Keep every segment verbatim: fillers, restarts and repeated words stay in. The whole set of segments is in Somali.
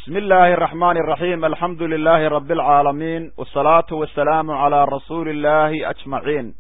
بسم الله الرحمن الرحيم الحمد لله رب العالمين والصلاة والسلام على رسول الله أجمعين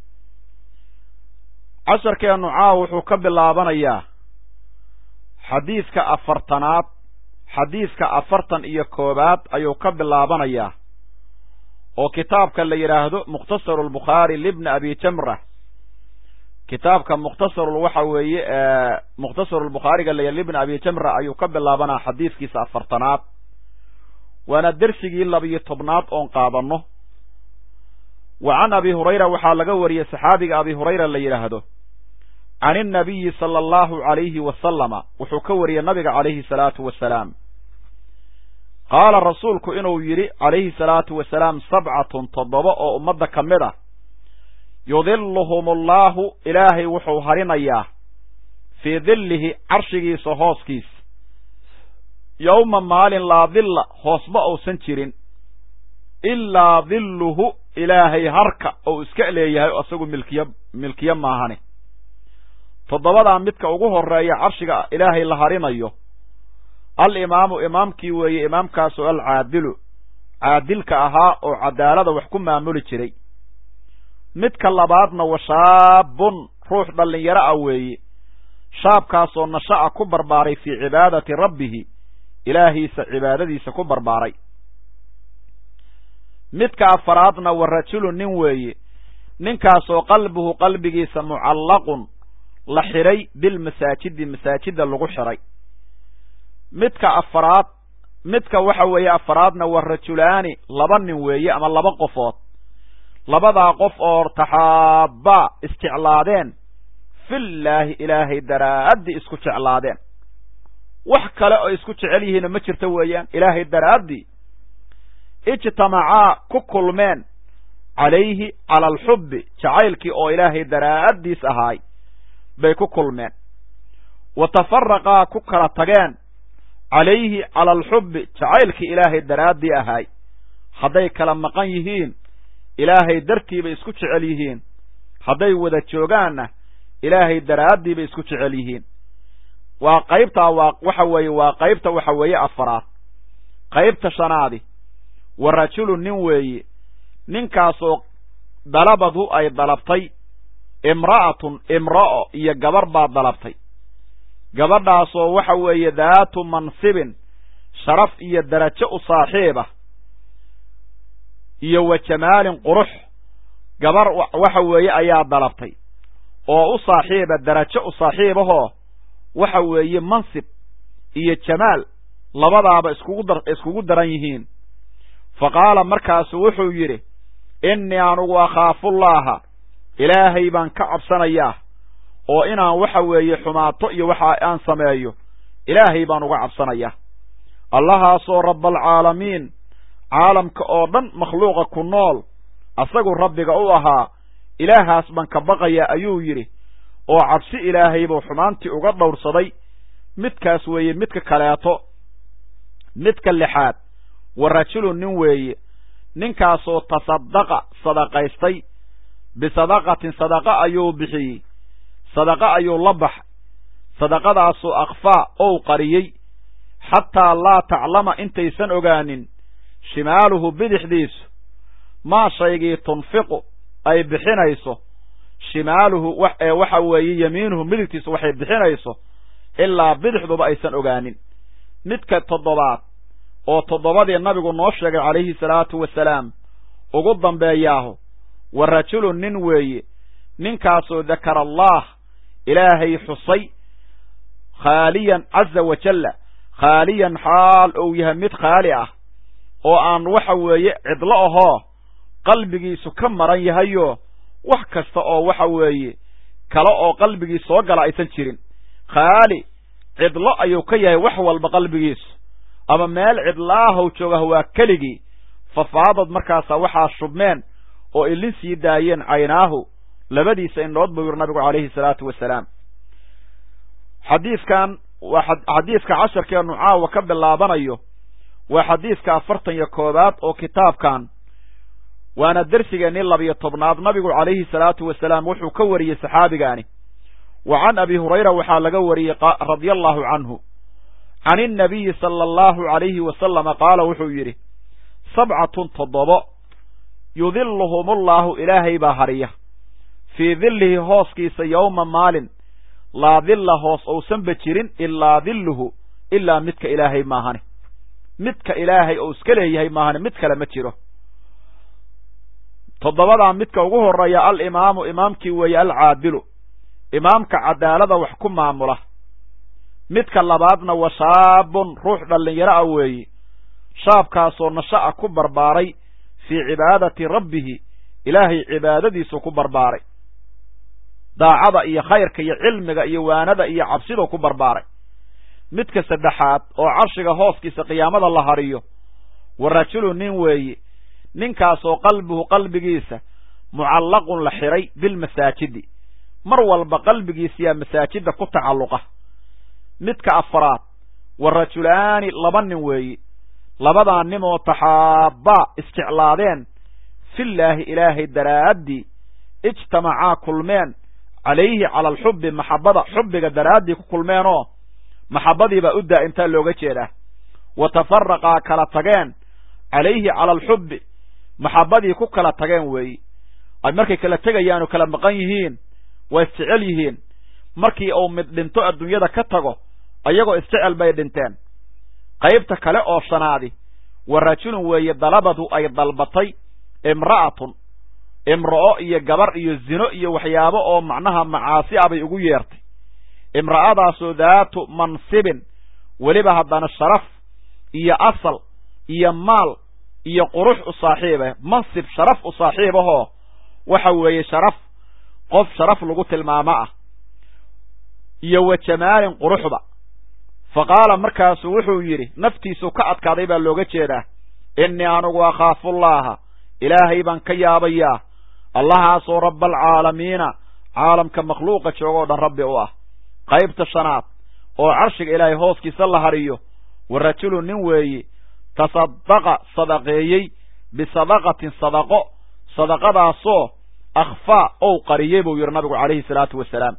عشر كأنه عاوح كب اللابانيا حديثك أفرتنات حديثك أفرتن إيكوبات أيو كب اللابانيا وكتابك اللي يراهدو مختصر البخاري لابن أبي تمرة كتابك مختصر الوحوي آه مختصر البخاري قال لي لابن أبي تمرة أيو كب اللابانا حديث كيس أفرتنات وانا الدرسي إلا بيطبنات أنقاضنه وعن أبي هريرة وحال قوري سحابي أبي هريرة اللي يراهدو عن النبي صلى الله عليه وسلم وحكوري النبي عليه الصلاة والسلام قال رسولك إنه يري عليه الصلاة والسلام سبعة تضباء أمد كمدة يظلهم الله إلهي وحو هرنياه في ظله عرشه سهوسكيس يوم مال لا ظل هوسبا أو سنترين إلا ظله إلهي هركا أو اسكاليه أسوق ملكيا ملكيا ماهاني تضباء عمدك أقوه الرأي عرشه إلهي لهرنيه الإمام إمامك وي إمامك سؤال عادل عادلك أها أو عدالة وحكم معمول جري midka labaadna waa shaabun ruux dhalinyaro ah weeye shaabkaasoo nasha'a ku barbaaray fi cibaadati rabbih ilaahiisa cibaadadiisa ku barbaaray midka afraadna waa rajul nin weeye ninkaasoo qalbuhu qalbigiisa mucallaqun la xiray bil masaajid masaajida lagu xiray midka afraad midka waxa weeye afraadna waa rajulaani laba nin weeye ama laba qofood labadaa qof oo taxaaba isticlaadeen fillaahi ilaahay daraaddi isku jeclaadeen wax kale oo isku jecel yihiin ma jirto weeyaan ilaahay daraaddi ijtamacaa ku kulmeen calayhi cala alxubbi jacaylkii oo ilaahay daraaddiis ahaay bay ku kulmeen wa tafaraqaa ku kala tageen calayhi cala alxubbi jacaylkii ilaahay daraaddii ahaay hadday kala maqan yihiin ilaahay dartii bay isku jecel yihiin hadday wada joogaanna ilaahay daraaddii bay isku jecel yihiin waa qaybtaa waa waxa weeye waa qaybta waxa weeye afaraad qaybta shanaadi wa rajulu nin weeye ninkaasoo dalabadu ay dalabtay imra'atun imra'o iyo gabar baa dalabtay gabadhaasoo waxa weeye daatu mansibin sharaf iyo darajo u saaxiiba iyo wa jamaalin qurux gabar waxa weeye ayaa dalabtay oo u saaxiiba darajo u saaxiibahoo waxa weeye mansib iyo jamaal labadaaba iskugu dar iskugu daran yihiin faqaala markaasu wuxuu yidhi innii anugu akhaafullaaha ilaahay baan ka cabsanayaa oo inaan waxa weeye xumaato iyo waxa aan sameeyo ilaahay baan uga cabsanayaa allahaasoo rabbaalcaalamiin caalamka oo dhan makhluuqa ku nool asagu rabbiga u ahaa ilaahaas baan ka baqaya ayuu yidhi oo cabsi ilaahay buu xumaantii uga dhowrsaday midkaas weeye midka kaleeto midka lixaad wa rajulun nin weeye ninkaasoo tasaddaqa sadaqaystay bisadaqatin sadaqa ayuu bixiyey sadaqa ayuu la baxay sadaqadaasoo akhfaa ou qariyey xataa laa taclama intaysan ogaanin shimaaluhu bidixdiisu maa shaygii tunfiqu ay bixinayso shimaaluhu ee waxa weeye yamiinuhu midigtiisu waxay bixinayso ilaa bidixduba aysan ogaanin midka toddobaad oo toddobadii nabigu noo sheegay calayhi salaatu wasalaam ugu dambeeyaahu wa rajulun nin weeye ninkaasoo dakara allaah ilaahay xusay khaaliyan caza wajalla khaaliyan xaal ou yahay mid khaali ah oo aan waxa weeye cidlo ahoo qalbigiisu ka maran yahayo wax kasta oo waxa weeye kale oo qalbigii soo gala aysan jirin khaali cidlo ayuu ka yahay wax walba qalbigiisu ama meel cidlaahow jooga waa keligii fafaadad markaasa waxaa shubmeen oo ilin sii daayeen caynaahu labadiisa indhood buu yiri nabigu calayhi salaatu wasalaam xadiiskan waa xadiiska casharkeenu caawa ka bilaabanayo waa xadiiska afartan iyo koobaad oo kitaabkan waana darsigeennii labiyo tobnaad nabigu calayhi salaatu wasalaam wuxuu ka wariyey saxaabigaani wa can abi hurayra waxaa laga wariyey radia allahu canhu can innabiyi sala allahu calayhi wasalama qaala wuxuu yidhi sabcatun toddobo yudilluhum ullahu ilaahay baa hariya fii dillihi hooskiisa yowma maalin laa dilla hoos ousanba jirin ilaa dilluhu ilaa midka ilaahay maahane midka ilaahay ou iska leeyahay maahane mid kale ma jiro toddobadaa midka ugu horreeya alimaamu imaamkii weeye alcaadilu imaamka cadaalada wax ku maamula midka labaadna wa shaabun ruux dhallinyaro ah weeye shaabkaasoo nasha'a ku barbaaray fii cibaadati rabbihi ilaahay cibaadadiisu ku barbaaray daacada iyo khayrka iyo cilmiga iyo waanada iyo cabsiduu ku barbaaray midka saddexaad oo carshiga hooskiisa qiyaamada la hariyo wa rajulu nin weeye ninkaasoo qalbuhu qalbigiisa mucallaqun la xiray bilmasaajidi mar walba qalbigiisiyaa masaajidda ku tacalluqa midka afraad wa rajulaani laba nin weeye labadaa nimoo taxaabbaa isjeclaadeen fillaahi ilaahay daraaddii ijtamacaa kulmeen calayhi cala alxubbi maxabbada xubbiga daraaddii ku kulmeenoo maxabbadiibaa u daa'imtaa looga jeedaa wa tafaraqaa kala tageen calayhi cala alxubbi maxabbadii ku kala tageen weeye ay markay kala tegayaanu kala maqan yihiin waa isjecel yihiin markii uu mid dhinto adduunyada ka tago ayagoo isjecel bay dhinteen qaybta kale oo shanaadi wa rajulun weeye dalabadu ay dalbatay imra'atun imra'o iyo gabar iyo zino iyo waxyaabo oo macnaha macaasi ah bay ugu yeertay imra'adaasoo daatu mansibin weliba haddana sharaf iyo asal iyo maal iyo qurux u saaxiiba mansib sharaf u saaxiibahoo waxa weeye sharaf qof sharaf lagu tilmaamo ah iyo wa jamaalin quruxba fa qaala markaasuu wuxuu yidhi naftiisu ka adkaaday baa looga jeedaa innii anugu akhaafullaaha ilaahay baan ka yaabayaa allahaasoo rabbaalcaalamiina caalamka makhluuqa joogoo dhan rabbi u ah qaybta shanaad oo carshiga ilaahay hooskiisa la hariyo wa rajulu nin weeye tasaddaqa sadaqeeyey bisadaqatin sadaqo sadaqadaasoo akhfaa ou qariyey buu yidhi nabigu calayhi salaatu wasalaam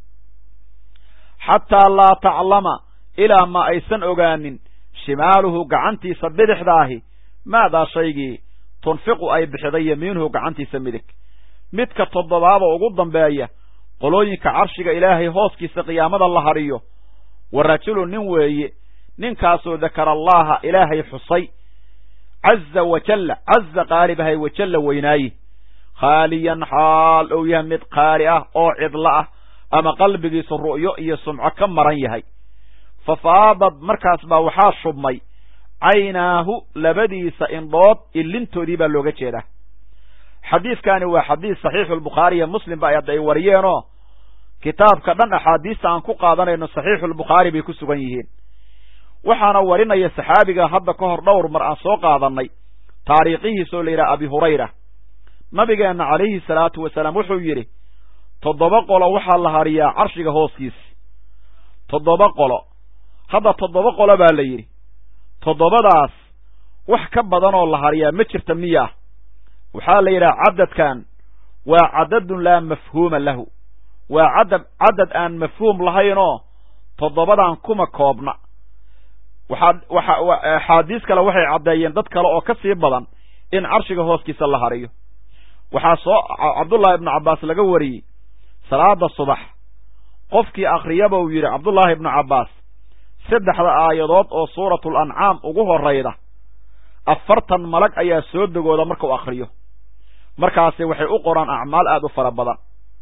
xataa laa taclama ilaa ma aysan ogaanin shimaaluhu gacantiisa bidixdaahi maadaa shaygii tunfiqu ay bixiday yamiinuhu gacantiisa midig midka toddobaada ugu dambeeya qolooyinka carshiga ilaahay hooskiisa qiyaamada la hariyo wa rajulu nin weeye ninkaasoo dakara allaaha ilaahay xusay caza wajalla caza qaalibahay wajalla weynaaye khaaliyan xaal ou yahay mid qaali ah oo cidlo ah ama qalbigiisu ru'yo iyo sumco ka maran yahay fa faadad markaas baa waxaa shubmay caynaahu labadiisa indhood ilintoodii baa looga jeedaa xadiidkani waa xadiis saxiixu albukhaari iyo muslim ba ay hadda ay wariyeenoo kitaabka dhan axaadiista aan ku qaadanayno saxiixuulbukhaari bay ku sugan yihiin waxaana warinaya saxaabiga hadda ka hor dhowr mar aan soo qaadannay taariikhihiisoo la yidhaha abi hurayra nabigeenna calayhi salaatu wasalaam wuxuu yidhi toddoba qolo waxaa la hariyaa carshiga hooskiisa toddoba qolo hadda toddoba qolo baa la yidhi toddobadaas wax ka badanoo la hariyaa ma jirta miyaa waxaa la yidhaha cadadkan waa cadadun laa mafhuuma lahu waa cadad cadad aan mafhuum lahaynoo toddobadan kuma koobna waxaa waxa axaadiis kale waxay caddeeyeen dad kale oo ka sii badan in carshiga hooskiisa la hariyo waxaa soo cabdullaahi ibnu cabbaas laga wariyey salaada subax qofkii akhriyaba uu yidhi cabdullaahi ibnu cabbaas saddexda aayadood oo suuratul ancaam ugu horrayda afartan malag ayaa soo degooda markuu akhriyo markaasi waxay u qoraan acmaal aad u fara badan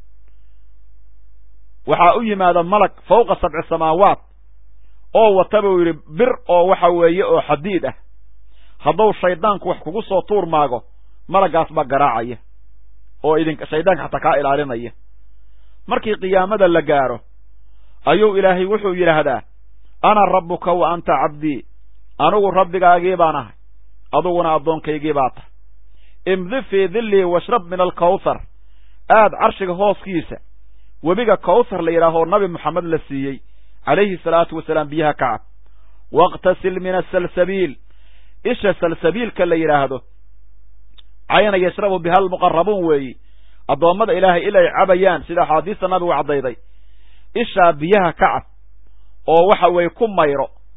waxaa u yimaada malag fawqa sabci samaawaat oo wata buu yidhi bir oo waxa weeye oo xadiid ah hadduu shayddaanku wax kugu soo tuur maago malaggaas baa garaacaya oo idinka shayddaanka xataa kaa ilaalinaya markii qiyaamada la gaaro ayuu ilaahay wuxuu yidhaahdaa ana rabbuka wa anta cabdii anugu rabbigaagii baan ahay aduguna addoonkaygii baa tahay imdi fii dillii washrab min alkawthar aad carshiga hooskiisa webiga kawthar la yidhaahoo nabi moxamed la siiyey calayhi salaatu wasalaam biyaha kacab wakhtasil min asalsabiil isha salsabiilka la yidhaahdo cayna yashrabu biha almuqarabuun weeyi addoommada ilaahay ilay cabayaan sida axaadiista nabigu caddayday ishaa biyaha kacab oo waxa weeye ku mayro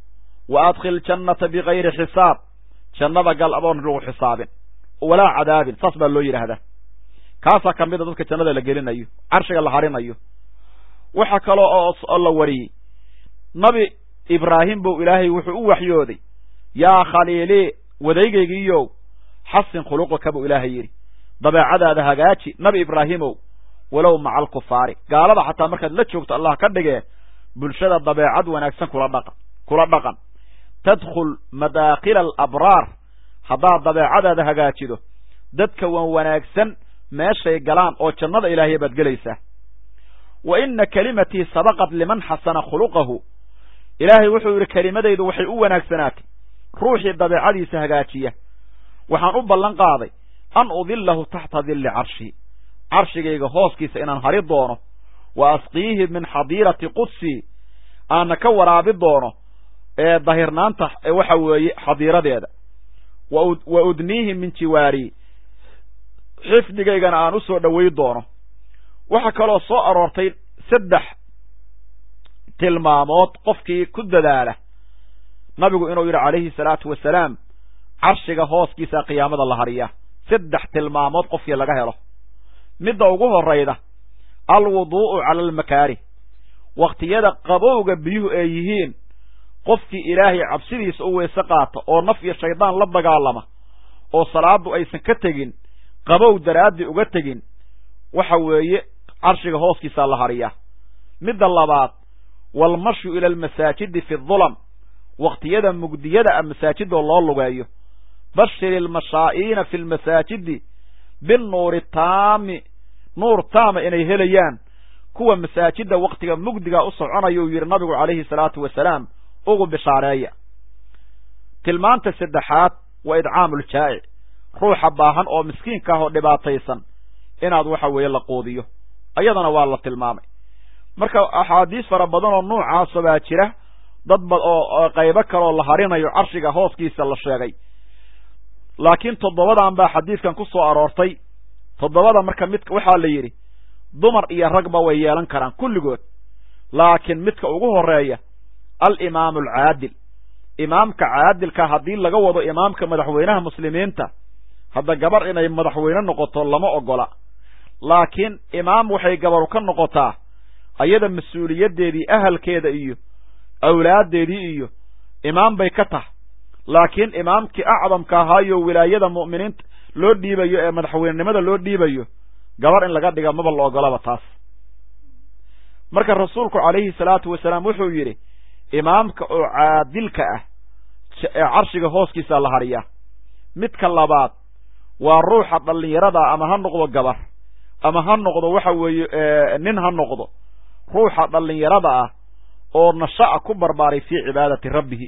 wa adkhil jannata bigayri xisaab jannada gal aboon lagu xisaabin walaa cadaabin saas baa loo yidhaahdaa kaasaa ka mida dadka jannada la gelinayo carshiga la harinayo waxa kaloo oo la wariyey nabi ibraahim buu ilaahay wuxuu u waxyooday yaa khaliili wadaygaygiiyow xasin khuluqaka buu ilaahay yidhi dabeecadaada hagaaji nabi ibraahimow walow maca alkufaari gaalada xataa markaad la joogto allah ka dhigee bulshada dabeecad wanaagsan kula dhaqan kula dhaqan tadkhul madaakila alabraar haddaad dabeecadaada hagaajido dadka wan wanaagsan meeshay galaan oo jannada ilaahay baad gelaysaa wa ina kelimatii sabaqat liman xasana khuluqahu ilaahay wuxuu yidhi kelimadaydu waxay u wanaagsanaatay ruuxii dabeecadiisa hagaajiya waxaan u ballan qaaday an udillahu taxta dilli carshii carshigayga hooskiisa inaan hari doono wa asqiihi min xadiirati qudsii aana ka waraabi doono ee dahirnaanta waxa weeye xadiiradeeda wa udniihi min jiwaarii xifdigaygana aan u soo dhoway doono waxaa kaloo soo aroortay saddex tilmaamood qofkii ku dadaala nabigu inuu yidhi calayhi salaatu wasalaam carshiga hooskiisa qiyaamada la hariyaa saddex tilmaamood qofkii laga helo midda ugu horayda alwuduu'u cala almakaarih wakhtiyada qabowga biyuhu ay yihiin qofkii ilaahay cabsidiisa u weyse qaata oo naf iyo shaydaan la dagaalama oo salaadu aysan ka tegin qabow daraaddii uga tegin waxa weeye carshiga hooskiisaa la hariyaa midda labaad walmashyu ila almasaajidi fi dulam wakhtiyada mugdiyada a masaajidoo loo lugeeyo bashir ilmashaa'iina fi lmasaajidi binnuuri taami nuur taama inay helayaan kuwa masaajidda wakhtiga mugdiga u soconaya uu yidhi nabigu calayhi salaatu wasalaam ugu bishaareeya tilmaanta saddexaad waa idcaamu ljaa'ic ruuxa baahan oo miskiinka ah oo dhibaataysan inaad waxa weeye la quudiyo ayadana waa la tilmaamay marka axaadiis fara badan oo nuucaasa baa jira dad bad oo qaybo kaleoo la harinayo carshiga hooskiisa la sheegay laakiin toddobadan baa xadiidkan ku soo aroortay toddobada marka mid waxaa la yidhi dumar iyo ragba way yeelan karaan kulligood laakiin midka ugu horeeya alimaamu alcaadil imaamka caadilka haddii laga wado imaamka madaxweynaha muslimiinta hadda gabar inay madaxweyne noqoto lama ogola laakiin imaam waxay gabaru ka noqotaa ayada mas-uuliyaddeedii ahalkeeda iyo awlaaddeedii iyo imaam bay ka tahay laakiin imaamkii acdamka ahaayo wilaayada mu'miniinta loo dhiibayo ee madaxweynenimada loo dhiibayo gabar in laga dhiga maba la ogolaba taas marka rasuulku calayhi salaatu wasalaam wuxuu yidhi imaamka oo caadilka ah ee carshiga hooskiisa la hariyaa midka labaad waa ruuxa dhallinyarada ama ha noqdo gabar ama ha noqdo waxa weeye nin ha noqdo ruuxa dhallinyarada ah oo nasha'a ku barbaaray fii cibaadati rabbihi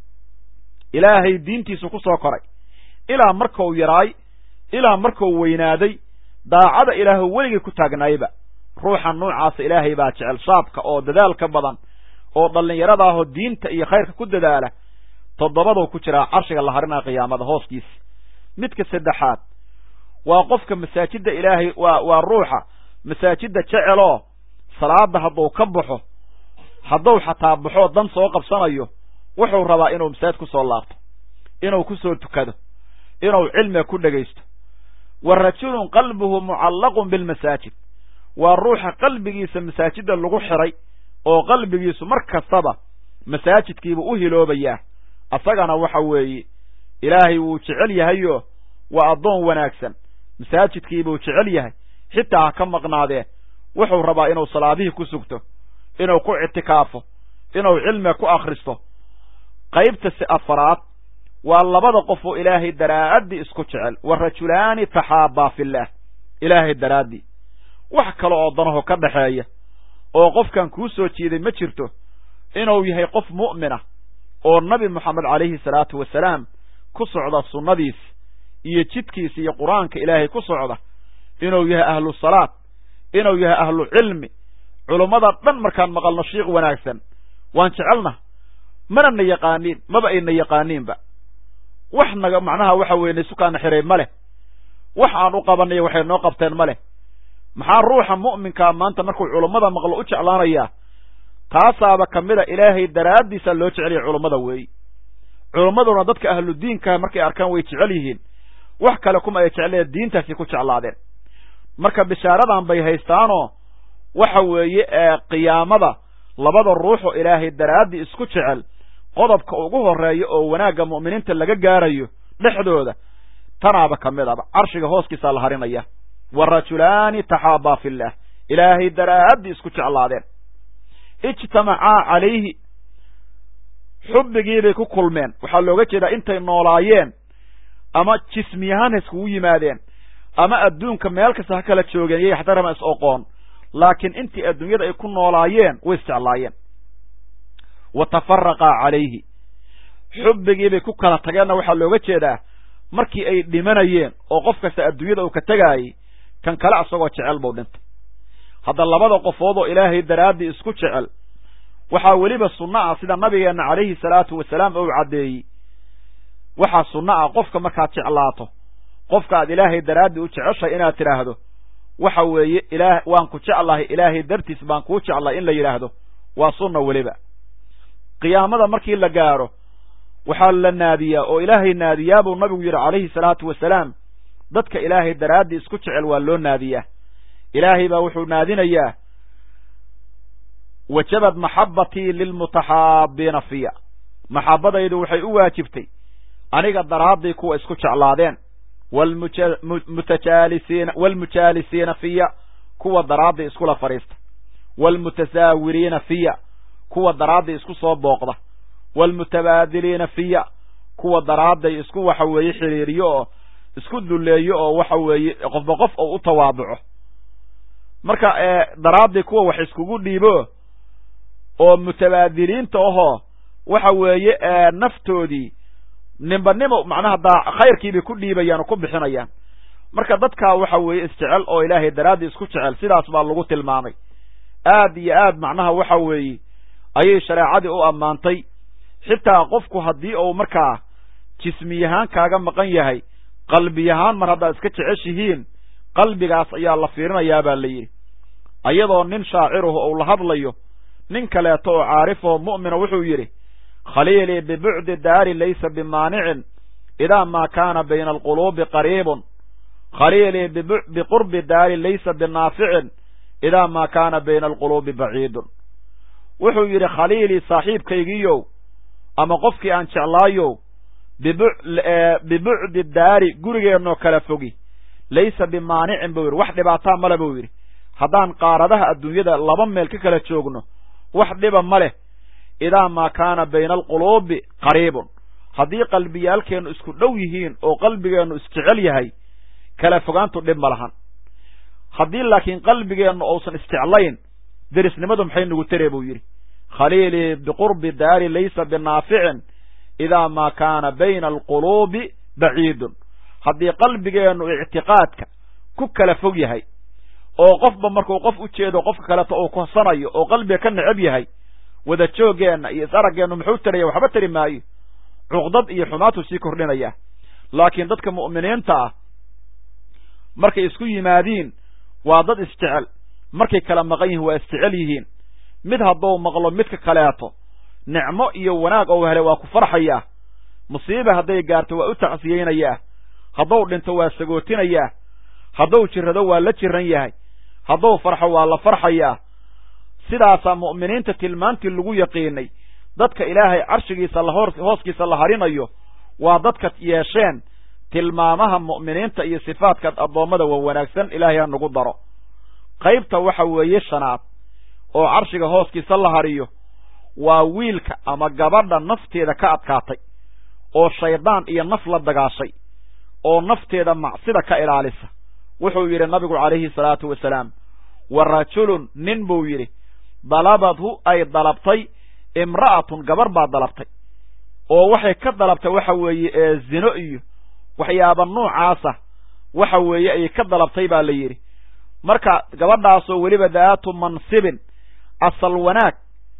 ilaahay diintiisu ku soo koray ilaa markuu yaraay ilaa markuu weynaaday daacada ilaahu weligay ku taagnaayba ruuxa noocaasa ilaahay baa jecel shaabka oo dadaalka badan oo dhallinyarada ahoo diinta iyo khayrka ku dadaala toddobaduu ku jiraa carshiga la harinaa qiyaamada hooskiisa midka saddexaad waa qofka masaajidda ilaahay waa waa ruuxa masaajidda jeceloo salaada hadduu ka baxo hadduu xataa baxoo dan soo qabsanayo wuxuu rabaa inuu masaajid ku soo laabto inuu ku soo tukado inuu cilmiga ku dhegaysto wa rajulun qalbuhu mucallaqun bilmasaajid waa ruuxa qalbigiisa masaajidda lagu xiray oo qalbigiisu mar kastaba masaajidkiiba u hiloobayaa asagana waxa weeye ilaahay wuu jecel yahayo waa addoon wanaagsan masaajidkiibuu jecel yahay xitaa ha ka maqnaadee wuxuu rabaa inuu salaadihii ku sugto inuu ku ictikaafo inuu cilmiga ku akhristo qaybta si afaraad waa labada qof oo ilaahay daraaddii isku jecel wa rajulaani taxaabaa fillaah ilaahay daraaddii wax kale oo danaho ka dhaxeeya oo qofkan kuu soo jiiday ma jirto inuu yahay qof mu'mina oo nabi moxamed calayhi salaatu wasalaam ku socda sunnadiisa iyo jidkiisa iyo qur-aanka ilaahay ku socda inuu yahay ahlu salaad inuu yahay ahlu cilmi culummada dhan markaan maqalno shiikh wanaagsan waan jecelna mana na yaqaaniin maba ayna yaqaaniinba wax naga macnaha waxa weeye naysukaana xiray ma leh wax aan u qabanaya waxay noo qabteen ma leh maxaa ruuxa mu'minkaa maanta markuu culummada maqlo u jeclaanayaa taasaaba ka mida ilaahay daraaddiisa loo jeceliya culummada weeyi culimmaduna dadka ahlu diinka markay arkaan way jecel yihiin wax kale kuma ay jecleen diintaasi ku jeclaadeen marka bishaaradan bay haystaanoo waxa weeye ee qiyaamada labada ruuxo ilaahay daraadii isku jecel qodobka ugu horeeyo oo wanaagga mu'miniinta laga gaarayo dhexdooda tanaaba kamidaba carshiga hooskiisa la harinaya warajulaani taxaabaa fillah ilaahay daraadii isku jeclaadeen ijtamacaa calayhi xubbigii bay ku kulmeen waxaa looga jeedaa intay noolaayeen ama jismiyahaan iskugu yimaadeen ama adduunka meel kasta ha kala joogeen yay xatarama is oqoon laakiin intii adduunyada ay ku noolaayeen way isjeclaayeen wa tafaraqaa calayhi xubbigii bay ku kala tageenna waxaa looga jeedaa markii ay dhimanayeen oo qof kasta adduunyada uu ka tegaayay kan kale isagoo jecel buu dhintay hadda labada qofood oo ilaahay daraadii isku jecel waxaa weliba sunno ah sida nabigeenna calayhi salaatu wasalaam uu caddeeyey waxaa sunno ah qofka markaad jeclaato qofka aad ilaahay daraadii u jeceshahay inaad tidhaahdo waxa weeye ilaah waan ku jeclahay ilaahay dartiis baan kuu jeclay in la yidhaahdo waa sunna weliba qiyaamada markii la gaaro waxaa la naadiyaa oo ilaahay naadiyaa buu nabigu yidhi calayhi salaatu wasalaam dadka ilaahay daraadii isku jecel waa loo naadiyaa ilaahay baa wuxuu naadinayaa wajabad maxabbatii lilmutaxaabiina fiya maxabbadaydu waxay u waajibtay aniga daraaddii kuwa isku jeclaadeen wlmutajaalisiina waalmujaalisiina fiya kuwa daraaddii iskula fadhiista waalmutasaawiriina fiya kuwa daraaddii isku soo booqda waalmutabaadiliina fiya kuwa daraadday isku waxa weeye xiriiriyo oo isku dulleeyo oo waxa weeye qofba qof oo u tawaaduco marka daraaddii kuwa wax iskugu dhiibo oo mutabaadiliinta ahoo waxa weeye naftoodii ninba nimo macnaha daa khayrkiibay ku dhiibayaan oo ku bixinayaan marka dadkaa waxa weeye isjecel oo ilaahay daraaddii isku jecel sidaas baa lagu tilmaamay aad iyo aad macnaha waxa weeye ayay shareecadii u ammaantay xitaa qofku haddii uu markaa jismiyahaan kaaga maqan yahay qalbiyahaan mar haddaad iska jeceshihiin qalbigaas ayaa la fiirinayaa baa la yidhi ayadoo nin shaaciruhu ou la hadlayo nin kaleeto oo caarifoo mu'mina wuxuu yidhi khaliilii bibucdi daari laysa bimaanicin idaa maa kaana bayna alquluubi qariibun khaliilii biqurbi daari laysa binaaficin idaa maa kaana bayna alquluubi baciidun wuxuu yidhi khaliilii saaxiibkaygiiyow ama qofkii aan jeclaayow bibucdi daari gurigeennoo kala fogi laysa bimaanicin buu yidhi wax dhibaataa male buu yidhi haddaan qaaradaha adduunyada laba meel ka kala joogno wax dhiba ma leh idaa maa kaana bayna alquluubi qariibun haddii qalbiyaalkeennu isku dhow yihiin oo qalbigeennu isjecel yahay kala fogaantu dhib ma lahan haddii laakiin qalbigeennu uusan isjeclayn derisnimadu maxay nugu tere buu yidhi khaliilii biqurbi daari laysa binaaficin idaa maa kaana bayna alquluubi baciidun haddii qalbigeennu ictiqaadka ku kala fog yahay oo qofba markuu qof u jeedo qofka kaleto uu kohsanayo oo qalbiga ka necab yahay wada jooggeenna iyo is-araggeennu muxuu taraya waxba tari maayo cuqdad iyo xumaatuu sii kordhinaya laakiin dadka mu'miniinta ah markay isku yimaadiin waa dad isjecel markay kala maqan yihiin waa isjecel yihiin mid hadduu maqlo midka kaleeto nicmo iyo wanaag oo hele waa ku farxayaa musiiba hadday gaarto waa u tacsiyeynayaa hadduu dhinto waa sagootinayaa hadduu jirrado waa la jiran yahay hadduu farxo waa la farxayaa sidaasaa mu'miniinta tilmaantii lagu yaqiinay dadka ilaahay carshigiisa lahor hooskiisa la harinayo waa dadka yeesheen tilmaamaha mu'miniinta iyo sifaadka addoommada waa wanaagsan ilaahay ha nagu daro qaybta waxa weeye shanaad oo carshiga hooskiisa la hariyo waa wiilka ama gabadha nafteeda ka adkaatay oo shaydaan iyo naf la dagaashay oo nafteeda macsida ka ilaalisa wuxuu yidhi nabigu calayhi salaatu wasalaam wa rajulun nin buu yidhi dalabadhu ay dalabtay imra'atun gabar baa dalabtay oo waxay ka dalabtay waxa weeye ee zino iyo waxyaaba noocaasa waxa weeye ayay ka dalabtay baa la yidhi marka gabadhaasoo weliba daatu mansibin asal wanaag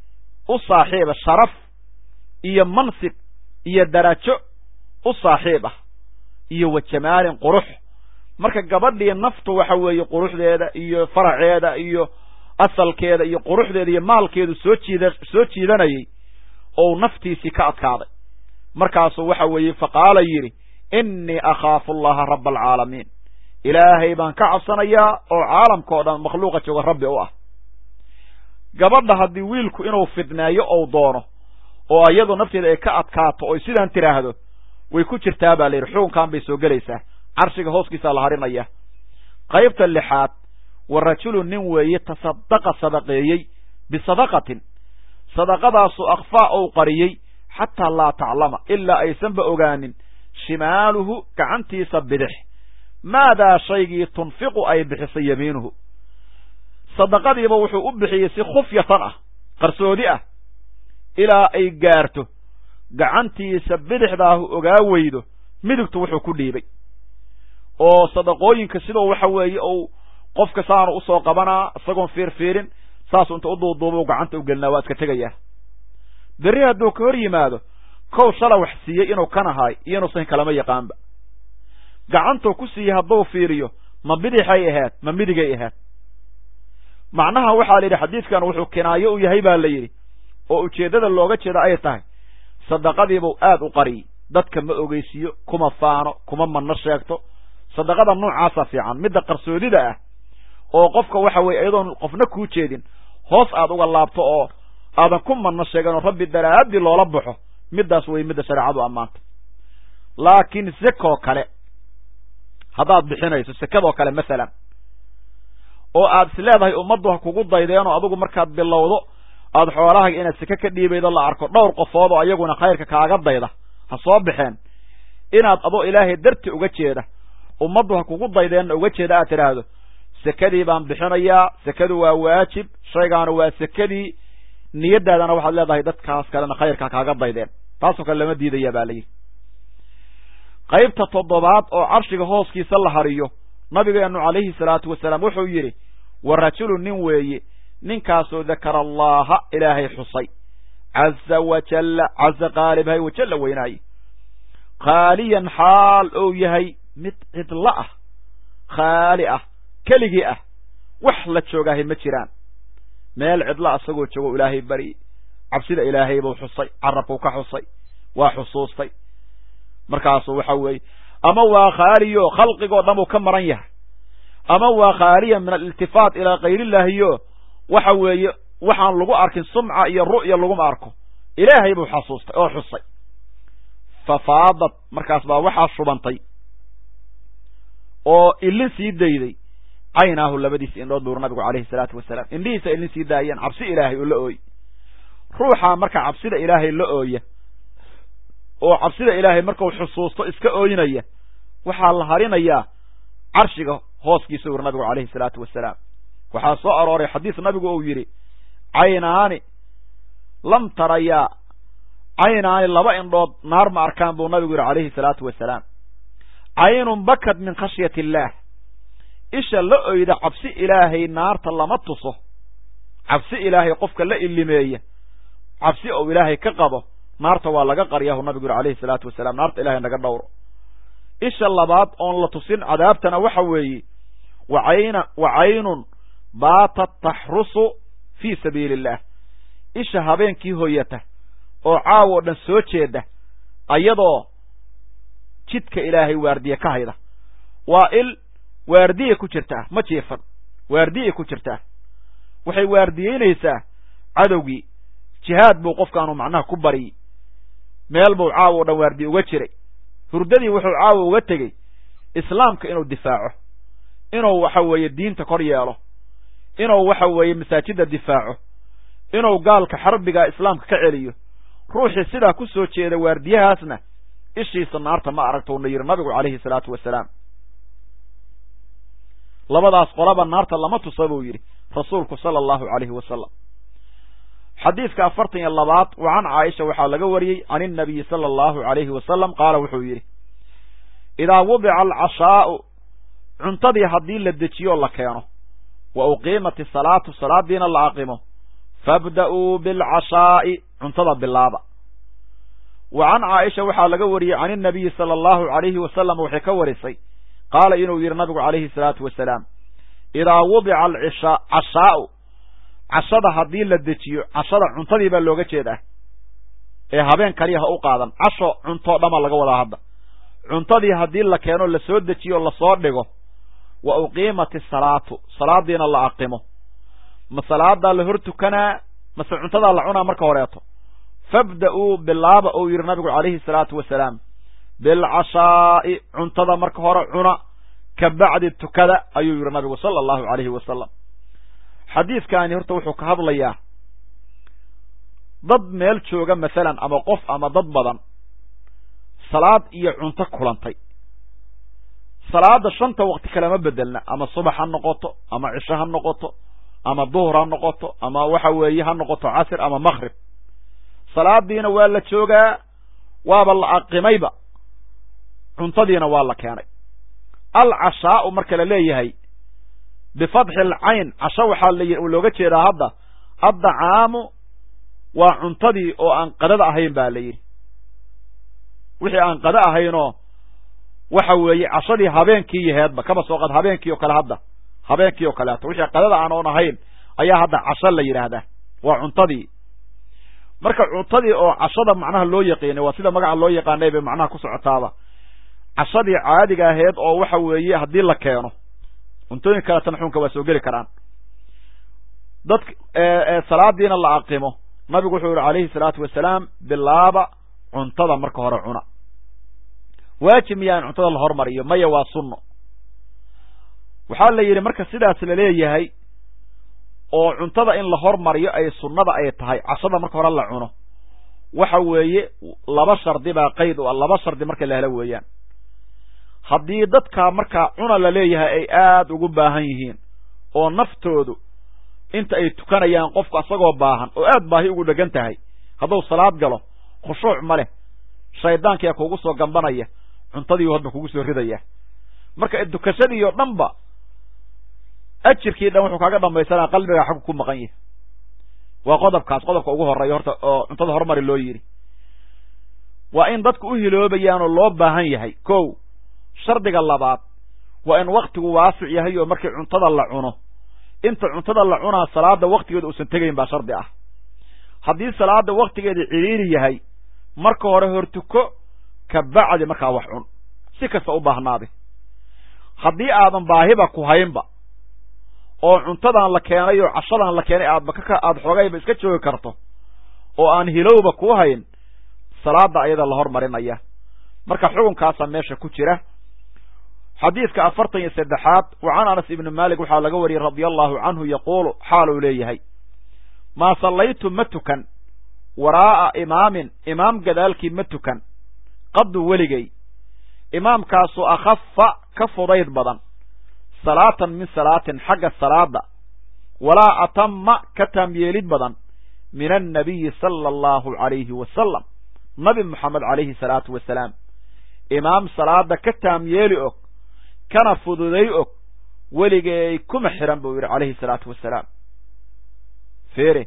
u saaxiiba sharaf iyo mansib iyo darajo u saaxiib ah iyo wa jamaalin qurux marka gabadhii naftu waxa weeye quruxdeeda iyo faraceeda iyo asalkeeda iyo quruxdeeda iyo maalkeedu soo jiida soo jiidanayay oo naftiisii ka adkaaday markaasuu waxa weeye faqaala yidhi innii akhaafu allaha raba alcaalamiin ilaahay baan ka cabsanayaa oo caalamkao dhan makhluuqa jooga rabbi u ah gabadha haddii wiilku inuu fidneeyo ou doono oo iyadu nafteeda ay ka adkaato oy sidaan tiraahdo way ku jirtaa baa la yidhi xukunkan bay soo gelaysaa carshiga hooskiisaa la harinaya qaybta lixaad wa rajulu nin weeye tasadaqa sadaqeeyey bisadaqatin sadaqadaasu akhfaa ou qariyey xataa laa taclama ilaa aysanba ogaanin shimaaluhu gacantiisa bidix maadaa shaygii tunfiqu ay bixisay yamiinuhu sadaqadiiba wuxuu u bixiyey si khufyatan ah qarsoodi ah ilaa ay gaarto gacantiisa bidixdaahu ogaa weydo midigtu wuxuu ku dhiibay oo sadaqooyinka sidoo waxa weeye ou qofka saanu usoo qabanaa isagoon fiirfiirin saasuu inta u duuduuba gacanta u gelinaa waa iska tegayaa berri hadduu ka hor yimaado kow shala wax siiyey inuu kan ahaay iyo inuusan kalama yaqaanba gacantuu ku siiyey hadduu fiiriyo ma bidixay ahayd ma midigay ahayd macnaha waxaa la yidhi xadiidkan wuxuu kinaayo u yahay baa la yidhi oo ujeeddada looga jeeda ay tahay sadaqadiibuu aad u qariyey dadka ma ogeysiiyo kuma faano kuma manno sheegto sadaqada noocaasa fiican midda qarsoodida ah oo qofka waxa weeye iyadoon qofna kuu jeedin hoos aad uga laabto oo aadan ku manno sheegan oo rabbi daraadii loola baxo middaas way midda shareecadu ammaanta laakiin sekoo kale haddaad bixinayso sekadoo kale masalan oo aad is leedahay ummaddu ha kugu daydeenoo adigu markaad bilowdo aada xoolahaga inaad seke ka dhiibaydo la arko dhowr qofood oo ayaguna khayrka kaaga dayda ha soo baxeen inaad adoo ilaahay darti uga jeeda ummaddu ha kugu daydeenna uga jeeda aad tidhaahdo sekadii baan bixinayaa sekadu waa waajib shaygaana waa sekadii niyaddaadana waxaad leedahay dadkaas kalena khayrka kaaga daydeen taasoo kale lama diidaya baa layidhi qaybta toddobaad oo carshiga hooskiisa la hariyo nabigeenu calayhi salaatu wasalaam wuxuu yidhi wa rajulu nin weeye ninkaasoo dakara allaha ilaahay xusay caza wajalla caza qaalibhay wajalla weynaaye khaaliyan xaal ou yahay mid cidla ah khaali ah keligii ah wax la joogaahay ma jiraan meel cidla isagoo joogo ilaahay bari cabsida ilaahay buu xusay carabkuu ka xusay waa xusuustay markaasuu waxa weeye ama waa khaaliyo khalqigoo dhan uu ka maran yahay ama waa khaaliya min aliltifaat ilaa kayriillaahiyo waxa weeye waxaan lagu arkin sumca iyo ru'ya laguma arko ilaahay buu xasuustay oo xusay fafaadad markaas baa waxaa shubantay oo ilin sii dayday caynaahu labadiisa indhood buur nabigu calayhi salaatu wasalaam indhihiisa ilin sii daayeen cabsi ilaahay oo la ooy ruuxa marka cabsida ilaahay la ooya oo cabsida ilaahay markuu xusuusto iska ooynaya waxaa la harinayaa carshiga hooskiisa buur nabigu calayhi salaatu wasalaam waxaa soo arooray xadiis nabigu uu yidhi caynaani lam tarayaa caynaani laba indhood naar ma arkaan buu nabigu yidhi calayhi salaatu wasalaam caynun bakad min khashyati illaah isha la oyda cabsi ilaahay naarta lama tuso cabsi ilaahay qofka la ilimeeya cabsi ou ilaahay ka qabo naarta waa laga qaryahu nabigu yidhi calayhi salaatu wasalaam naarta ilaahay naga dhowro isha labaad oon la tusin cadaabtana waxa weeye wacayna wa caynun baatat taxrusu fii sabiili illaah isha habeenkii hoyata oo caawoo dhan soo jeeda ayadoo jidka ilaahay waardiye ka hayda waa il waardiye ku jirtaa ma jiifan waardiye ku jirtaa waxay waardiyeynaysaa cadowgii jihaad buu qofkaanu macnaha ku bariyey meel buu caawo o dhan waardiye uga jiray hurdadii wuxuu caawa uga tegey islaamka inuu difaaco inuu waxa weeye diinta kor yeelo inuu waxa weeye masaajidda difaaco inuu gaalka xarbiga islaamka ka celiyo ruuxii sidaa ku soo jeeda waardiyahaasna ishiisa naarta ma aragto una yidhi nabigu calayhi salaatu wasalaam labadaas qolaba naarta lama tusa buu yidhi rasuulku sala allahu calayhi wasalam xadiidka afartan iyo labaad wa can caaisha waxaa laga wariyey can innabiyi sala allahu calayhi wasalam qaala wuxuu yidhi idaa wudica alcashaa'u cuntadii haddii la dejiyo la keeno wa uqiimat isalaatu salaadiina la aqimo fabda'uu bilcashaa'i cuntada bilaaba wa can caaisha waxaa laga wariyey can innabiyi sala allahu calayhi wasalam waxay ka warisay qaala inuu yidhi nabigu calayhi salaatu wasalaam idaa wudica alcashaa'u cashada haddii la dejiyo cashada cuntadii baa looga jeedaa ee habeen kaliya ha u qaadan casho cuntoo dhama laga wadaa hadda cuntadii haddii la keeno la soo dejiyo lasoo dhigo wa uqiimat isalaatu salaadiina la aqimo ma salaadaa la hor tukanaa mase cuntadaa la cunaa marka horeeto fabda'uu bilaaba ou yidhi nabigu calayhi salaatu wasalaam bilcashaa'i cuntada marka hore cuna ka bacdi tukada ayuu yidhi nabigu sala allahu calayhi wasalam xadiidkaani horta wuxuu ka hadlayaa dad meel jooga masalan ama qof ama dad badan salaad iyo cunto kulantay salaada shanta waqti kalema bedelna ama subax ha noqoto ama cisho ha noqoto ama duhur ha noqoto ama waxa weeye ha noqoto casr ama maghrib salaadiina waa la joogaa waaba la aqimayba cuntadiina waa la keenay alcashaa'u marka la leeyahay bifatxi alcayn casho waxaa looga jeedaa hadda addacaamu waa cuntadii oo aan qadada ahayn ba la yidhi wixii aan qada ahaynoo waxa weeye cashadii habeenkii yaheedba kaba soo qad habeenkii oo kale hadda habeenkii oo kaleeto wixii qadada aan oon ahayn ayaa hadda casho la yidhaahdaa waa cuntadii marka cuntadii oo cashada macnaha loo yaqiinay waa sida magaca loo yaqaanay bay macnaha ku socotaaba cashadii caadiga ahayd oo waxa weeye haddii la keeno cuntooyin kaleetana xunka waa soo geli karaan dad salaadiina la aqimo nabigu wuxuu yihi calayhi salaatu wasalaam bilaaba cuntada marka hore cuna waajib miyaa in cuntada la hormariyo maya waa sunno waxaa la yidhi marka sidaas la leeyahay oo cuntada in la hormariyo ay sunnada ay tahay cashada marka hore la cuno waxa weeye laba shardi baa qayd u laba shardi marka la helo weeyaan haddii dadka markaa cuna la leeyahay ay aada ugu baahan yihiin oo naftoodu inta ay tukanayaan qofku asagoo baahan oo aad baahi ugu dhegan tahay hadduu salaad galo khushuuc ma leh shaydaankiyaa kugu soo gambanaya cuntadiiu hadba kugu soo ridaya marka dukashadii oo dhan ba ajirkii dhan wuxuu kaaga dhamaysanaa qalbigaa xaggu ku maqan yahay waa qodobkaas qodobka ugu horeeya horta oo cuntada horumari loo yidhi waa in dadku u hiloobayaan oo loo baahan yahay kow shardiga labaad waa in waktigu waasic yahay oo markii cuntada la cuno inta cuntada la cunaa salaada waktigeeda uusan tegayn baa shardi ah haddii salaada waktigeeda ciriiri yahay marka hore hortuko ka bacdi markaa wax cun si kasta u baahnaade haddii aadan baahiba ku haynba oo cuntadan la keenay oo cashadan la keenay aadba ka aada xoogayba iska joogi karto oo aan hilowba ku hayn salaada ayada la hormarinaya marka xukunkaasaa meesha ku jira xadiidka afartan iyo saddexaad wa can anas ibni malik waxaa laga wariyey radia allahu canhu yaquulu xaaluu leeyahay maa sallaytu ma tukan waraa'a imaamin imaam gadaalkii ma tukan qaddu weligay imaamkaasu akhafa ka fudayd badan salaatan min salaatin xagga salaada walaa atama ka taamyeelid badan min annabiyi sala allahu calayhi wasalam nabi moxamed calayhi salaatu wasalaam imaam salaada ka taamyeeli og kana fududay og weligay kuma xiran buu yidhi calayhi salaatu wasalaam fere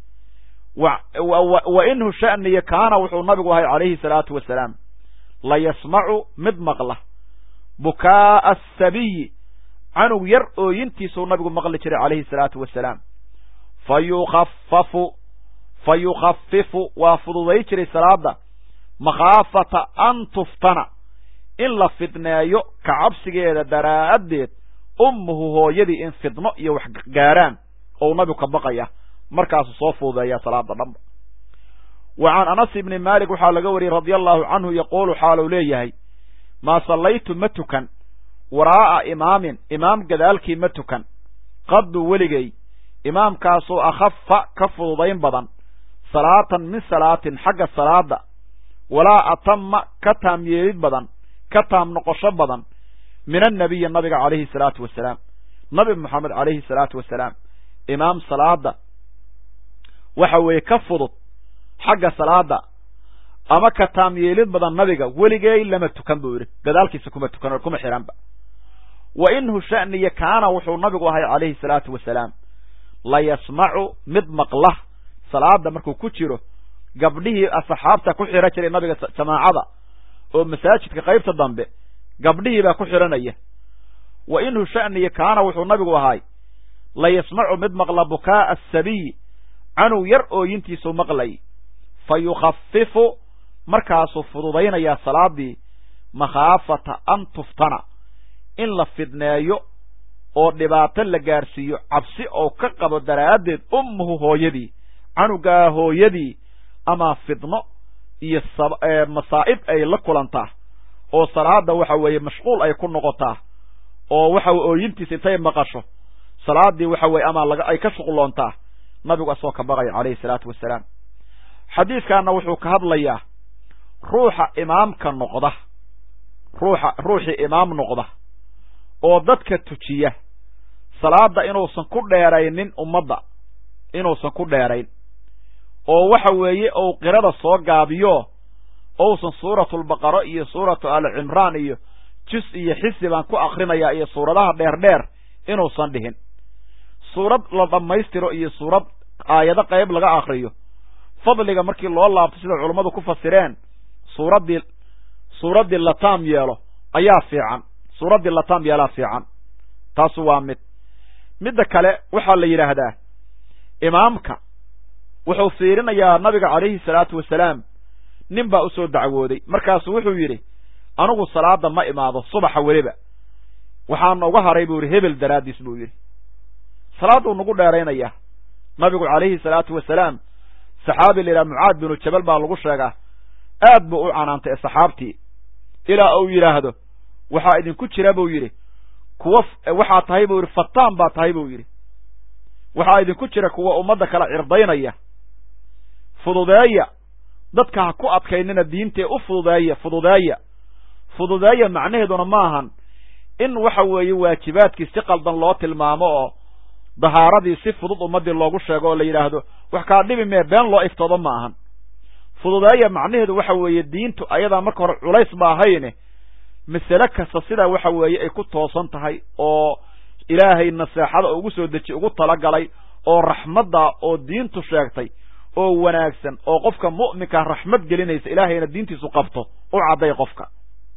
wa inhu sha'niya kaana wuxuu nabigu ahay calayhi salaatu wasalaam la yasmacu mid maqla bukaa'a asabiyi canug yar ooyintiisuu nabigu maqli jiray calayhi salaatu wasalaam fa yukhafafu fa yukhafifu waa fududay jiray salaada makhaafata an tuftana in la fidneeyo ka cabsigeeda daraaddeed ummuhu hooyadii in fidno iyo wax gaaraan ou nabigu ka baqaya markaasuu soo fududeeyaa salaada dhanba wa can anas ibni malik waxaa laga wariyey radia allahu canhu yaquulu xaaluu leeyahay maa sallaytu ma tukan waraa'a imaamin imaam gadaalkii ma tukan qaddu weligay imaamkaasoo akhafa ka fududayn badan salaatan min salaatin xagga salaada walaa atama ka taam yeelid badan ka taam noqosho badan min annabiyi nabiga calayhi salaatu wasalaam nabi moxamed calayhi salaatu wasalaam imaam salaada waxa weeye ka fudud xagga salaada ama ka taam yeelid badan nabiga weligay lama tukan buu yidhi gadaalkiisa kuma tukan oo kuma xiranba wa inhu sha'niya kaana wuxuu nabigu ahay calayhi salaatu wasalaam la yasmacu mid maqla salaada markuu ku jiro gabdhihii asxaabta ku xira jiray nabiga jamaacada oo masaajidka qaybta dambe gabdhihii baa ku xiranaya wa inhu sha'niya kaana wuxuu nabigu ahay la yasmacu mid maqla bukaa'a asabiyi canug yar ooyintiisuu maqlay fa yukhafifu markaasuu fududaynayaa salaadii makhaafata an tuftana in la fidneeyo oo dhibaato la gaarsiiyo cabsi oo ka qabo daraaddeed ummuhu hooyadii canugaa hooyadii ama fidno iyo masaa'ib ay la kulantaa oo salaada waxa weeye mashquul ay ku noqotaa oo waxa ooyintiisa intay maqasho salaadii waxa weeye ama laga ay ka shuqloontaa nabigu asoo ka baqay calayhi salaatu wasalaam xadiiskaana wuxuu ka hadlayaa ruuxa imaamka noqda ruuxa ruuxii imaam noqda oo dadka tujiya salaada inuusan ku dheeraynin ummadda inuusan ku dheerayn oo waxa weeye ou qirada soo gaabiyo ousan suuratulbaqaro iyo suuratu alcimraan iyo jus iyo xisi baan ku akrinayaa iyo suuradaha dheer dheer inuusan dhihin suurad la dhammaystiro iyo suurad aayado qayb laga akriyo fadliga markii loo laabto sida culummadu ku fasireen suuraddii suuraddii lataam yeelo ayaa fiican suuraddii lataam yeelaa fiican taasu waa mid midda kale waxaa la yidhaahdaa imaamka wuxuu fiirinayaa nabiga calayhi salaatu wasalaam nin baa usoo dacwooday markaasuu wuxuu yidhi anigu salaada ma imaado subaxa weliba waxaana uga haray buu yidhi hebel daraaddiis buu yidhi salaaduu nagu dheeraynayaa nabigu calayhi salaatu wasalaam saxaabi la yidhaha mucaad binu jabal baa lagu sheegaa aad buu u canaantay ee saxaabtii ilaa uu yidhaahdo waxaa idinku jira buu yidhi kuwa waxaa tahay buu yidhi fataan baa tahay buu yidhi waxaa idinku jira kuwa ummadda kala cirdaynaya fududeeya dadka ha ku adkaynina diintee u fududeeya fududeeya fududeeya macnaheeduna ma ahan in waxa weeye waajibaadkii si qaldan loo tilmaamo oo dahaaradii si fudud ummaddii loogu sheego oo la yidhaahdo wax kaa dhibi mee been loo iftoodo ma ahan fududeeya macnaheedu waxa weeye diintu ayadaa marka hore culays ba ahayne masale kasta sidaa waxa weeye ay ku toosan tahay oo ilaahay naseexada ugu soo deji ugu talagalay oo raxmadda oo diintu sheegtay oo wanaagsan oo qofka mu'minka raxmad gelinaysa ilaahayna diintiisu qabto u cadday qofka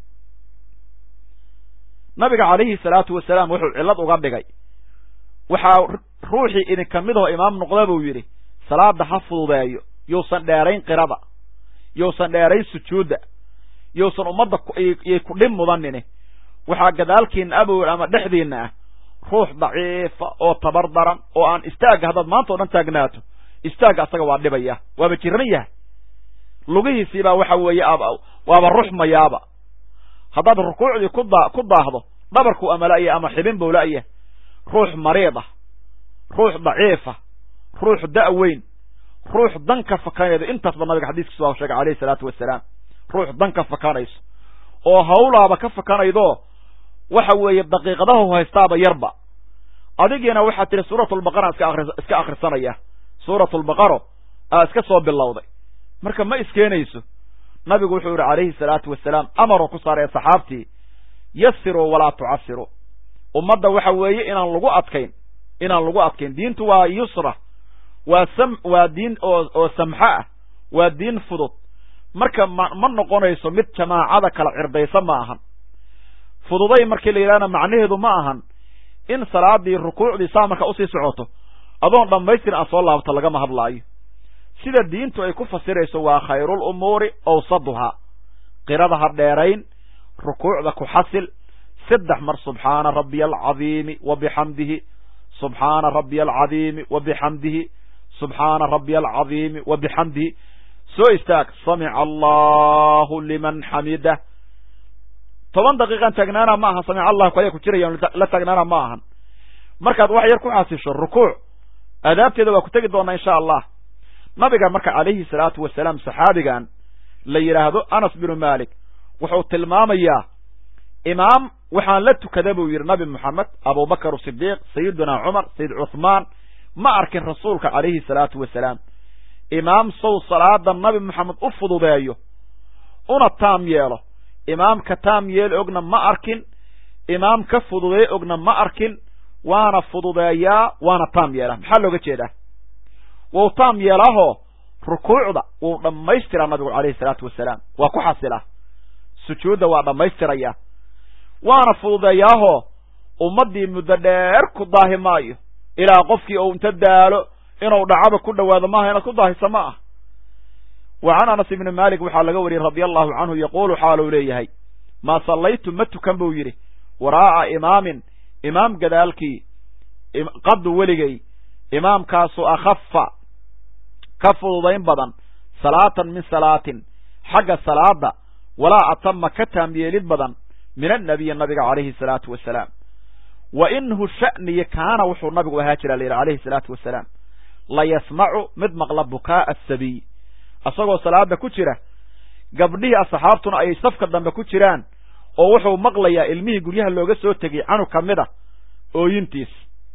nabiga calayhi salaatu wasalaam wuxuu cillad uga dhigay waxaa ruuxii idinka midoo imaam noqda buu yidhi salaada ha fududeeyo yousan dheerayn qirada yousan dheerayn sujuudda yousan ummadda yay ku dhib mudanini waxaa gadaalkiina abowl ama dhexdiinna ah ruux daciifa oo tabar daran oo aan istaagga haddaad maanta o dhan taagnaato istaagga asaga waa dhibaya waaba jiran yahay lugihiisiibaa waxa weeye waaba ruxmayaaba haddaad rukuucdii ku daa ku daahdo dhabarku ama la'ya ama xibin buu la'ya ruux mariid ah ruux daciifa ruux da' weyn ruux dan ka fakanaydo intaasba nabiga xadiiskiisu waa sheegay calayhi salaatu wasalaam ruux dan ka fakanayso oo hawlaaba ka fakanaydo waxa weeye daqiiqadahu haystaaba yarba adigiina waxaad tihi suuratulbaqara iska akri iska akhrisanaya suuratulbaqaro aa iska soo bilowday marka ma iskeenayso nabigu wuxuu yidhi calayhi salaatu wasalaam amaruu ku saaraya saxaabtii yasiruu walaa tucasiruu ummadda waxa weeye inaan lagu adkayn inaan lagu adkayn diintu waa yusra waa sam waa diin oo oo samxo ah waa diin fudud marka ma ma noqonayso mid jamaacada kala cirdaysa ma ahan fududay markii la yidhahna macnaheedu ma ahan in salaadii rukuucdii saa marka usii socoto adoon dhammaystir aan soo laabto lagama hadlaayo sida diintu ay ku fasirayso waa khayrul umuuri awsaduhaa qirada ha dheerayn rukuucda ku xasil saddex mar subxaana rabbiya alcadiimi wa bixamdihi subxaana rabbiya alcadiimi wa bixamdihi subxaana rabbiya alcadiimi wa bixamdihi soo istaag samica allahu liman xamidah toban daqiiqan taagnaana ma aha samica allahu kaliya ku jirayaan la taagnaana ma ahan markaad wax yar ku xasisho rukuuc aadaabteeda waa ku tegi doonaa insha allah nabiga marka calayhi salaatu wasalaam saxaabigan la yidhaahdo anas binu malik wuxuu tilmaamayaa imaam waxaan la tukada buu yidhi nabi moxamed abubakar sidiiq sayiduna cumar sayid cuthmaan ma arkin rasuulka calayhi salaatu wasalaam imaam sow salaada nabi moxamed u fududeeyo una taam yeelo imaamka taam yeel ogna ma arkin imaam ka fududeey ogna ma arkin waana fududeeyaa waana taam yeelaa maxaa looga jeedaa wuu taam yeelaahoo rukuucda wuu dhammaystiraa nabigu calayhi salaatu wasalaam waa ku xasilaa sujuudda waa dhammaystirayaa waana fududeeyaahoo ummaddii muddo dheer ku daahi maayo ilaa qofkii uu inta daalo inuu dhacaba ku dhowaado maaha inaad ku daahisa ma ah وعن أنس بن مالك وحال قوري رضي الله عنه يقول حاله ليهي ما صليت متكن بويره وراء إمام إمام قدالك قد ولقي إمام كاسو أخف كفض ضين بدن صلاة من صلاة حق الصلاة ولا أتم كتام يلد بدن من النبي النبي عليه الصلاة والسلام وإنه الشأن يكان وحو النبي وهاجر عليه الصلاة والسلام لا يسمع مد مغلب بكاء السبي أصغوا صلاة كتيرة قبليه أصحابتنا أي صفقة دم كتيران oo wuxuu maqlayaa ilmihii guryaha looga soo tagay anu kamida ooyintiis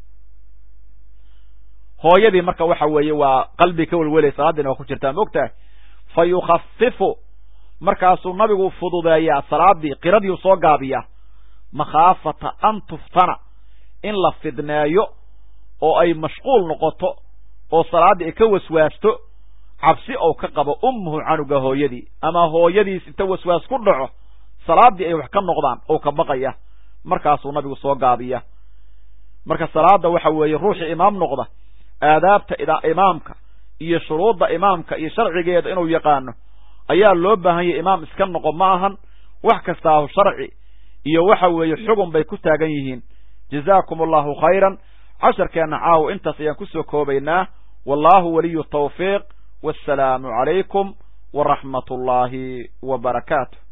hooyadii marka waxa weeye waa qalbi ka walwalay salaadina waa ku jirtaa moogtaa fayukhaffifu markaasuu nabigu fududeeyaa salaadii qiradii soo gaabiya makhaafata an tuftana in la fidneeyo oo ay mashquul noqoto oo salaadii ka waswaasto cabsi oo ka qabo ummuhu canuga hooyadii ama hooyadiis inta waswaas ku dhaco salaadii ay wax ka noqdaan oo ka baqaya markaasuu nabigu soo gaabiya marka salaada waxa weeye ruuxi imaam noqda aadaabta ida imaamka iyo shuruudda imaamka iyo sharcigeeda inuu yaqaano ayaa loo baahan yahay imaam iska noqo ma ahan wax kasta oo sharci iyo waxa weeye xugun bay ku taagan yihiin jazaakumullahu khayran casharkeena caaw intaas ayaan ku soo koobaynaa wallahu waliyu tawfiiq wassalaamu calaykum ورحمة الله وبركاته.